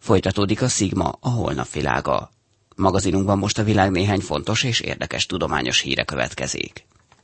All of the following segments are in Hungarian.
Folytatódik a Szigma, a holnap világa. Magazinunkban most a világ néhány fontos és érdekes tudományos híre következik.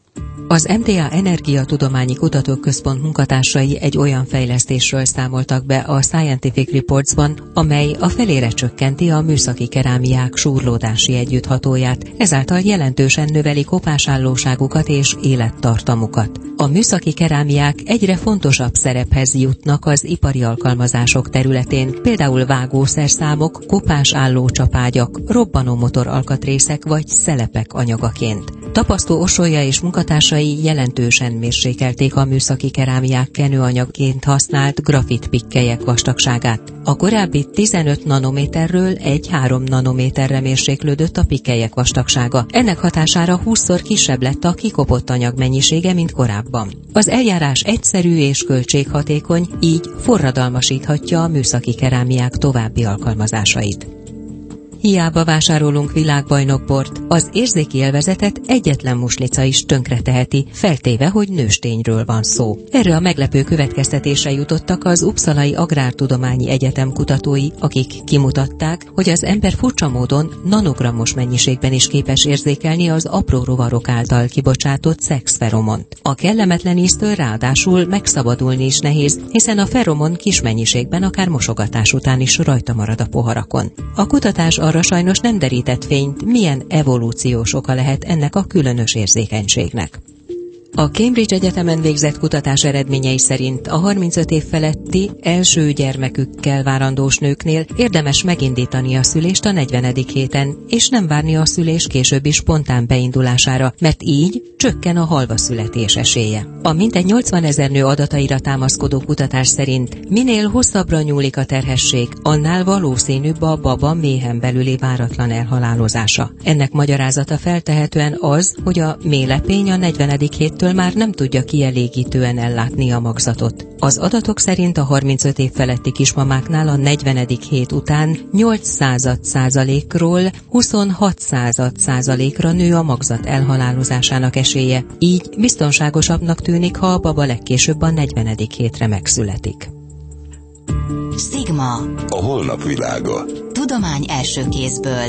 Az MTA Energiatudományi Kutatóközpont munkatársai egy olyan fejlesztésről számoltak be a Scientific Reportsban, amely a felére csökkenti a műszaki kerámiák súrlódási együtthatóját, ezáltal jelentősen növeli kopásállóságukat és élettartamukat. A műszaki kerámiák egyre fontosabb szerephez jutnak az ipari alkalmazások területén, például vágószerszámok, kopásálló csapágyak, robbanómotor alkatrészek vagy szelepek anyagaként. Tapasztó Orsolya és munkatársai jelentősen mérsékelték a műszaki kerámiák kenőanyagként használt grafitpikkelyek vastagságát. A korábbi 15 nanométerről 1-3 nanométerre mérséklődött a pikkelyek vastagsága. Ennek hatására 20-szor kisebb lett a kikopott anyag mennyisége, mint korábban. Az eljárás egyszerű és költséghatékony, így forradalmasíthatja a műszaki kerámiák további alkalmazásait. Hiába vásárolunk világbajnokbort, az érzéki élvezetet egyetlen muslica is tönkreteheti, feltéve, hogy nőstényről van szó. Erre a meglepő következtetésre jutottak az Uppsalai Agrártudományi Egyetem kutatói, akik kimutatták, hogy az ember furcsa módon nanogrammos mennyiségben is képes érzékelni az apró rovarok által kibocsátott szexferomont. A kellemetlen íztől ráadásul megszabadulni is nehéz, hiszen a feromon kis mennyiségben akár mosogatás után is rajta marad a poharakon. A kutatás arra sajnos nem derített fényt, milyen evolúciós oka lehet ennek a különös érzékenységnek. A Cambridge Egyetemen végzett kutatás eredményei szerint a 35 év feletti első gyermekükkel várandós nőknél érdemes megindítani a szülést a 40. héten, és nem várni a szülés későbbi spontán beindulására, mert így csökken a halvaszületés esélye. A mintegy 80 000 nő adataira támaszkodó kutatás szerint minél hosszabbra nyúlik a terhesség, annál valószínűbb a baba méhen belüli váratlan elhalálozása. Ennek magyarázata feltehetően az, hogy a méhlepény a 40. héttől már nem tudja kielégítően ellátni a magzatot. Az adatok szerint a 35 év feletti kismamáknál a 40. hét után 0,08%-ról 0,26%-ra nő a magzat elhalálozásának esélye, így biztonságosabbnak tűnik, ha a baba legkésőbb a 40. hétre megszületik. Szigma. A holnap világa. Tudomány első kézből.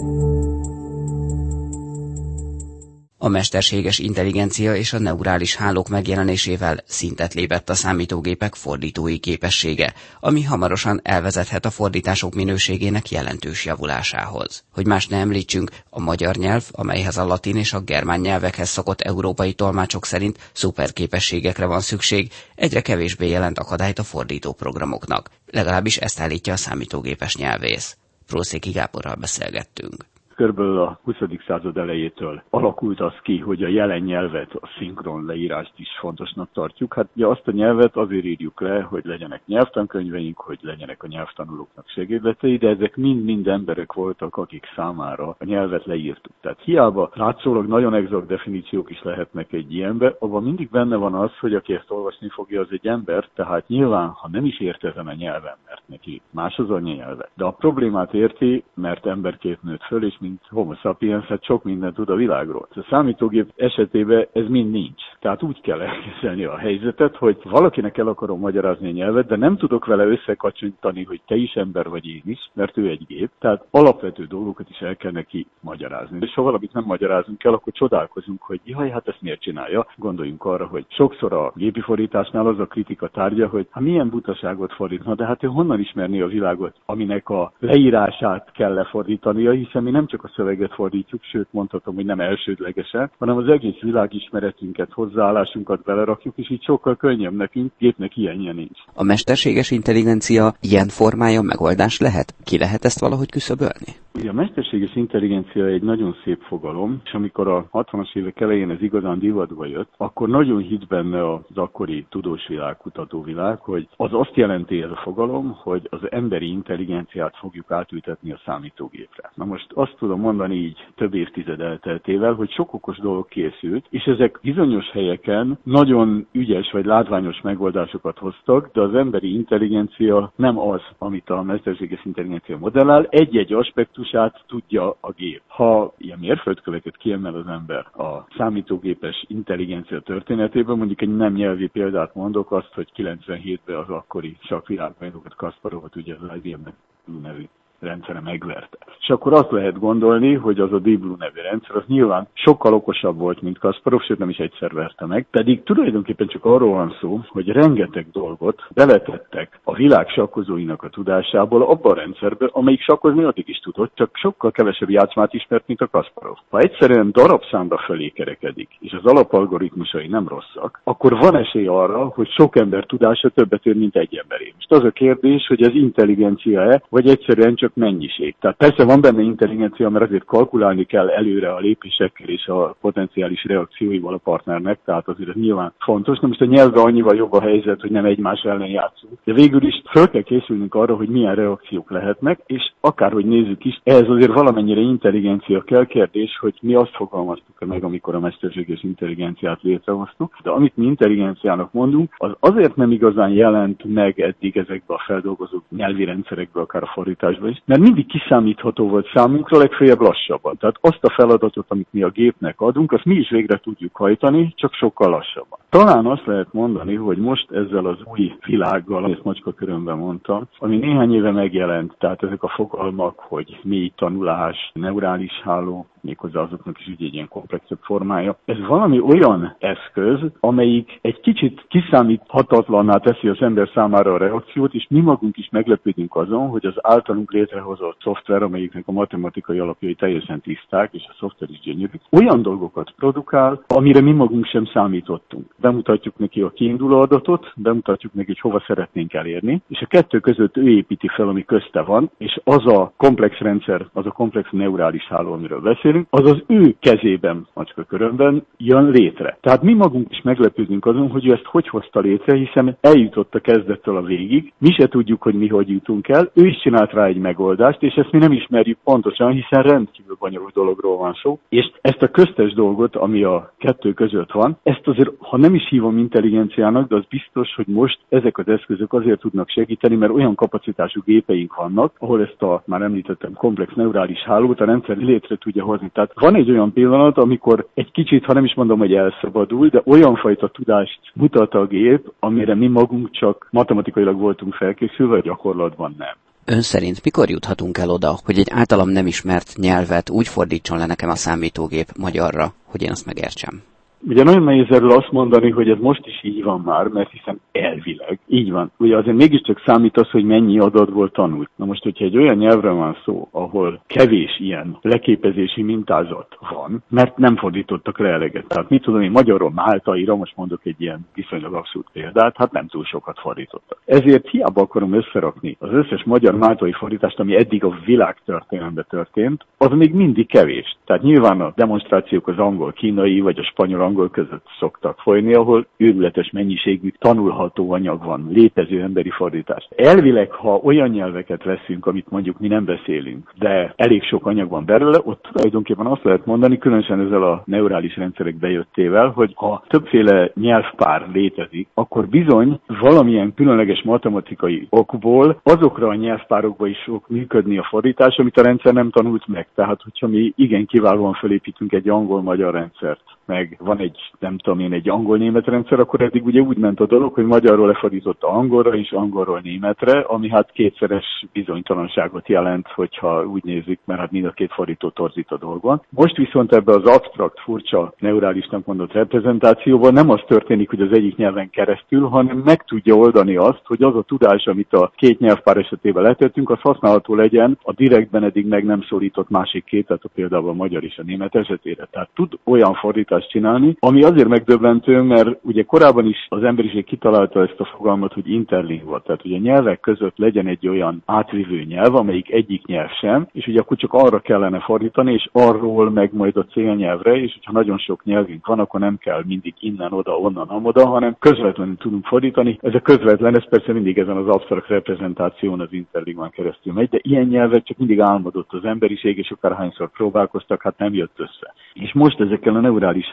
A mesterséges intelligencia és a neurális hálók megjelenésével szintet lépett a számítógépek fordítói képessége, ami hamarosan elvezethet a fordítások minőségének jelentős javulásához. Hogy más ne említsünk, a magyar nyelv, amelyhez a latin és a germán nyelvekhez szokott európai tolmácsok szerint szuperképességekre van szükség, egyre kevésbé jelent akadályt a fordítóprogramoknak. Legalábbis ezt állítja a számítógépes nyelvész. Prószéki Gáborral beszélgettünk. Körülbelül a 20. század elejétől alakult az ki, hogy a jelen nyelvet, a szinkron leírást is fontosnak tartjuk. Hát ugye azt a nyelvet azért írjuk le, hogy legyenek nyelvtankönyveink, hogy legyenek a nyelvtanulóknak segédletei, de ezek mind emberek voltak, akik számára a nyelvet leírtuk. Tehát hiába látszólag nagyon exakt definíciók is lehetnek egy ilyenbe, abban mindig benne van az, hogy aki ezt olvasni fogja, az egy ember, tehát nyilván, ha nem is ért ezen a nyelven, mert neki más az anyanyelve, de a problémát érti, mert emberként nőtt föl, és mint homo sapiens, hát sok mindent tud a világról. A számítógép esetében ez mind nincs. Tehát úgy kell elkezdeni a helyzetet, hogy valakinek el akarom magyarázni a nyelvet, de nem tudok vele összekacsintani, hogy te is ember vagy én is, mert ő egy gép. Tehát alapvető dolgokat is el kell neki magyarázni. És ha valamit nem magyarázunk el, akkor csodálkozunk, hogy jaj, hát ezt miért csinálja. Gondoljunk arra, hogy sokszor a gépi fordításnál az a kritika tárgya, hogy milyen butaságot fordítna, de hát ő honnan ismerni a világot, aminek a leírását kell lefordítania, hiszen mi nem csak a szöveget fordítjuk, sőt mondhatom, hogy nem elsődlegesen, hanem az egész világismeretünket, hozzáállásunkat belerakjuk, és így sokkal könnyebb nekünk, gépnek ilyenje nincs. A mesterséges intelligencia ilyen formája megoldás lehet? Ki lehet ezt valahogy küszöbölni? Ugye a mesterséges intelligencia egy nagyon szép fogalom, és amikor a 60-as évek elején ez igazán divatba jött, akkor nagyon hitt benne az akkori tudós világ, kutatóvilág, hogy az azt jelenti ez a fogalom, hogy az emberi intelligenciát fogjuk átültetni a számítógépre. Na most azt tudom mondani így több évtized elteltével, hogy sok okos dolog készült, és ezek bizonyos helyeken nagyon ügyes vagy látványos megoldásokat hoztak, de az emberi intelligencia nem az, amit a mesterséges intelligencia modellál. Egy-egy aspektus algoritmusát tudja a gép. Ha ilyen mérföldköveket kiemel az ember a számítógépes intelligencia történetében, mondjuk egy nem nyelvi példát mondok, azt, hogy 97-ben az akkori sakkvilágbajnokot Kasparovot, ugye az IBM-nek nevű rendszere megverte. És akkor azt lehet gondolni, hogy az a Deep Blue nevű rendszer az nyilván sokkal okosabb volt, mint Kasparov, sőt nem is egyszer verte meg. Pedig tulajdonképpen csak arról van szó, hogy rengeteg dolgot beletettek a világ sakkozóinak a tudásából abba a rendszerbe, amelyik sakkozni addig is tudott, csak sokkal kevesebb játszmát ismert, mint a Kasparov. Ha egyszerűen darabszámra felé kerekedik, és az alapalgoritmusai nem rosszak, akkor van esély arra, hogy sok ember tudása többet ér, mint egy emberé. Most az a kérdés, hogy ez intelligencia-e, vagy egyszerűen csak mennyiség. Tehát persze van benne intelligencia, mert azért kalkulálni kell előre a lépésekkel és a potenciális reakcióival a partnernek, tehát azért ez nyilván fontos. Na most a nyelvre annyival jobb a helyzet, hogy nem egymás ellen játszunk. De végül is föl kell készülnünk arra, hogy milyen reakciók lehetnek, és akárhogy nézzük is, ehhez azért valamennyire intelligencia kell. Kérdés, hogy mi azt fogalmaztuk meg, amikor a mesterséges intelligenciát létrehoztuk. De amit mi intelligenciának mondunk, az azért nem igazán jelent meg eddig ezekbe a feldolgozó nyelvi rendszerekbe, akár a fordításban is, mert mindig kiszámítható volt számunkra, legfeljebb lassabban. Tehát azt a feladatot, amit mi a gépnek adunk, azt mi is végre tudjuk hajtani, csak sokkal lassabban. Talán azt lehet mondani, hogy most ezzel az új világgal, amit macskakörömben mondtam, ami néhány éve megjelent, tehát ezek a fogalmak, hogy mély tanulás, neurális háló, méghozzá azoknak is ugye egy ilyen komplexebb formája. Ez valami olyan eszköz, amelyik egy kicsit kiszámíthatatlanná teszi az ember számára a reakciót, és mi magunk is meglepődünk azon, hogy az általunk létrehozott szoftver, amelyiknek a matematikai alapjai teljesen tiszták, és a szoftver is gyönyörű, olyan dolgokat produkál, amire mi magunk sem számítottunk. Bemutatjuk neki a kiinduló adatot, bemutatjuk neki, hogy hova szeretnénk elérni, és a kettő között ő építi fel, ami közte van, és az a komplex rendszer, az a komplex neurális háló, amiről beszélünk, az az ő kezében, macskakörömben jön létre. Tehát mi magunk is meglepődünk azon, hogy ő ezt hogy hozta létre, hiszen eljutott a kezdettől a végig, mi se tudjuk, hogy mi hogy jutunk el, ő is csinált rá egy megoldást, és ezt mi nem ismerjük pontosan, hiszen rendkívül bonyolult dologról van szó, és ezt a köztes dolgot, ami a kettő között van, ezt azért, ha nem is hívom intelligenciának, de az biztos, hogy most ezek az eszközök azért tudnak segíteni, mert olyan kapacitású gépeink vannak, ahol ezt a már említettem komplex neurális hálót a rendszer létre tudja hozni. Tehát van egy olyan pillanat, amikor egy kicsit, ha nem is mondom, hogy elszabadul, de olyan fajta tudást mutat a gép, amire mi magunk csak matematikailag voltunk felkészülve, a gyakorlatban nem. Ön szerint mikor juthatunk el oda, hogy egy általam nem ismert nyelvet úgy fordítson le nekem a számítógép magyarra, hogy én azt megértsem? Ugye nagyon nehéz erről azt mondani, hogy ez most is így van már, mert hiszen elvileg így van. Ugye azért mégiscsak számít az, hogy mennyi adatból tanult. Na most, hogyha egy olyan nyelvre van szó, ahol kevés ilyen leképezési mintázat van, mert nem fordítottak le eleget. Tehát mit tudom én, magyarról máltaira, most mondok egy ilyen viszonylag abszurd példát, hát nem túl sokat fordítottak. Ezért hiába akarom összerakni az összes magyar-máltai fordítást, ami eddig a világtörténelemben történt, az még mindig kevés. Tehát nyilván a demonstrációk az angol-kínai vagy a spanyol-angol között szoktak folyni, ahol őrületes mennyiségű tanulható anyag van, létező emberi fordítás. Elvileg, ha olyan nyelveket veszünk, amit mondjuk mi nem beszélünk, de elég sok anyag van belőle, ott tulajdonképpen azt lehet mondani, különösen ezzel a neurális rendszerek bejöttével, hogy ha többféle nyelvpár létezik, akkor bizony valamilyen különleges matematikai okból azokra a nyelvpárokba is fog működni a fordítás, amit a rendszer nem tanult meg. Tehát, hogyha mi igen kiválóan felépítünk egy angol-magyar rendszert, meg van egy angol-német rendszer, akkor eddig ugye úgy ment a dolog, hogy magyarról lefordította angolra és angolról németre, ami hát kétszeres bizonytalanságot jelent, hogyha úgy nézzük, mert hát mind a két fordító torzít a dolgon. Most viszont ebbe az absztrakt, furcsa, neurálisnak mondott reprezentációban nem az történik, hogy az egyik nyelven keresztül, hanem meg tudja oldani azt, hogy az a tudás, amit a két nyelvpár esetében letettünk, az használható legyen a direktben eddig meg nem szólított másik két, tehát például a magyar és a német esetére. Tehát tud olyan fordítást csinálni, ami azért megdöbbentő, mert ugye korábban is az emberiség kitalálta ezt a fogalmat, hogy interlingua, tehát ugye nyelvek között legyen egy olyan átvivő nyelv, amelyik egyik nyelv sem, és ugye akkor csak arra kellene fordítani, és arról meg majd a célnyelvre, és hogyha nagyon sok nyelvünk van, akkor nem kell mindig innen oda, onnan amoda, hanem közvetlenül tudunk fordítani. Ez a közvetlen, ez persze mindig ezen az absztrakt reprezentáción az interlingván keresztül megy, de ilyen nyelvek csak mindig álmodott az emberiség, és akárhányszor próbálkoztak, hát nem jött össze. És most ezekkel a neurális hálókkal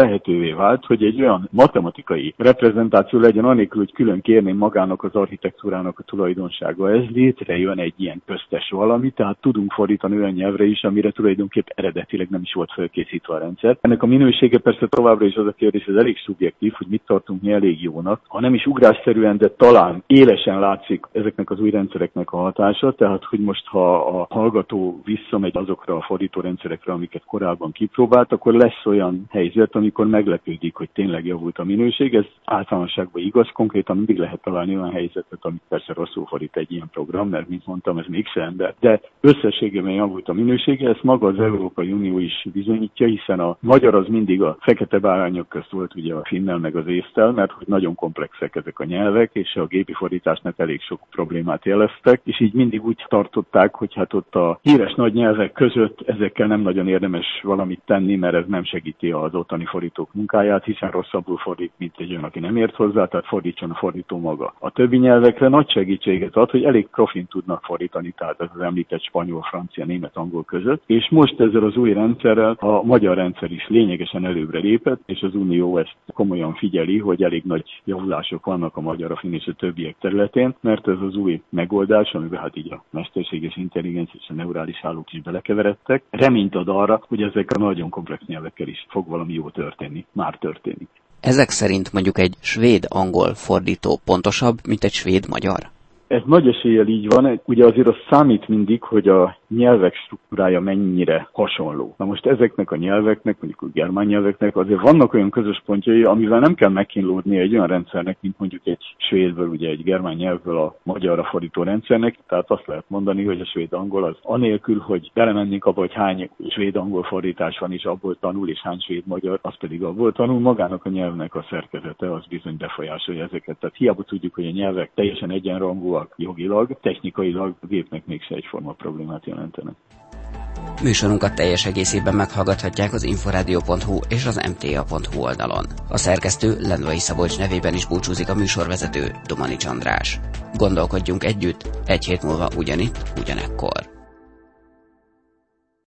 lehetővé vált, hogy egy olyan matematikai reprezentáció legyen, anélkül, hogy külön kérném magának az architektúrának a tulajdonsága. Ez létrejön egy ilyen köztes valami, tehát tudunk fordítani olyan nyelvre is, amire tulajdonképp eredetileg nem is volt felkészítve a rendszer. Ennek a minősége persze továbbra is az a kérdés, ez elég szubjektív, hogy mit tartunk mi elég jónak. Ha nem is ugrásszerűen, de talán élesen látszik ezeknek az új rendszereknek a hatása, tehát hogy most ha a hallgató visszamegy azokra a fordítórendszerekre, amiket korábban kipróbált, akkor lesz olyan helyzet, amikor meglepődik, hogy tényleg javult a minőség. Ez általánosságban igaz, konkrétan mindig lehet találni olyan helyzetet, amit persze rosszul fordít egy ilyen program, mert mint mondtam, ez mégse ember. De összességében javult a minősége, ezt maga az Európai Unió is bizonyítja, hiszen a magyar az mindig a fekete bárányok közt volt, ugye a finnel meg az észtel, mert hogy nagyon komplexek ezek a nyelvek, és a gépi fordításnak elég sok problémát jeleztek, és így mindig úgy tartották, hogy hát ott a híres nagy nyelvek között ezekkel nem nagyon érdemes valamit tenni, mert ez nem segíti az ottani fordítók munkáját, hiszen rosszabbul fordít, mint egy olyan, aki nem ért hozzá, tehát fordítson a fordító maga. A többi nyelvekre nagy segítséget ad, hogy elég profin tudnak fordítani, tehát ez az említett spanyol, francia, német, angol között, és most ezzel az új rendszerrel a magyar rendszer is lényegesen előbbre lépett, és az Unió ezt komolyan figyeli, hogy elég nagy javulások vannak a magyar, a finn és a többiek területén, mert ez az új megoldás, amiben hát így a mesterséges intelligencia és a neurális hálók is belekeveredtek, reményt ad arra, hogy ezek a nagyon komplex nyelvekkel is fog valami jó történni. Már történik. Ezek szerint mondjuk egy svéd-angol fordító pontosabb, mint egy svéd-magyar? Ez nagy eséllyel így van. Ugye azért az számít mindig, hogy a nyelvek struktúrája mennyire hasonló. Na most ezeknek a nyelveknek, mondjuk a germán nyelveknek azért vannak olyan közös pontjai, amivel nem kell megkínlódni egy olyan rendszernek, mint mondjuk egy svédből, ugye egy germán nyelvből a magyarra fordító rendszernek. Tehát azt lehet mondani, hogy a svéd-angol az anélkül, hogy belemennénk abba, hogy hány svéd-angol fordítás van, és abból tanul, és hány svéd-magyar, az pedig abból tanul. Magának a nyelvnek a szerkezete az bizony befolyásolja ezeket. Tehát hiába tudjuk, hogy a nyelvek teljesen egyenrangúak jogilag, technikailag a gépnek mégse egyforma problémát jelentenek. Műsorunkat teljes egészében meghallgathatják az inforádió.hu és az mta.hu oldalon. A szerkesztő Lendvai Szabolcs nevében is búcsúzik a műsorvezető Domanics András. Gondolkodjunk együtt, egy hét múlva ugyanitt, ugyanekkor.